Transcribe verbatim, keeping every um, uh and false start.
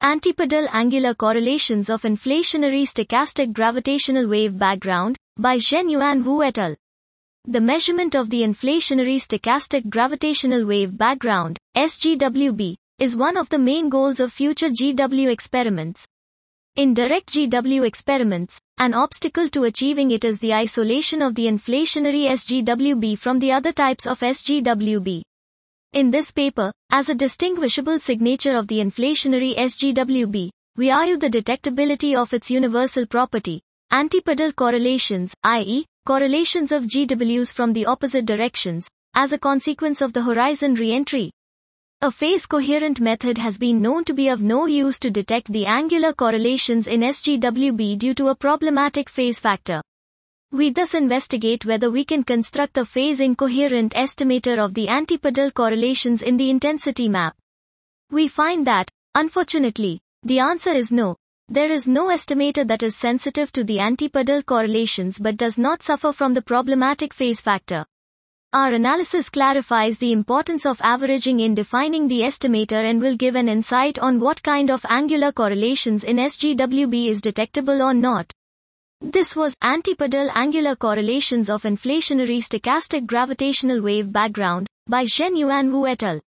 Antipodal Angular Correlations of Inflationary Stochastic Gravitational Wave Background, by Zhenyuan Wu et al. The measurement of the inflationary stochastic gravitational wave background, S G W B, is one of the main goals of future G W experiments. In direct G W experiments, an obstacle to achieving it is the isolation of the inflationary S G W B from the other types of S G W B. In this paper, as a distinguishable signature of the inflationary S G W B, we argue the detectability of its universal property, antipodal correlations, that is, correlations of G Ws from the opposite directions, as a consequence of the horizon re-entry. A phase-coherent method has been known to be of no use to detect the angular correlations in S G W B due to a problematic phase factor. We thus investigate whether we can construct a phase-incoherent estimator of the antipodal correlations in the intensity map. We find that, unfortunately, the answer is no. There is no estimator that is sensitive to the antipodal correlations but does not suffer from the problematic phase factor. Our analysis clarifies the importance of averaging in defining the estimator and will give an insight on what kind of angular correlations in S G W B is detectable or not. This was Antipodal Angular Correlations of Inflationary Stochastic Gravitational Wave Background, by Zhenyuan Wu et al.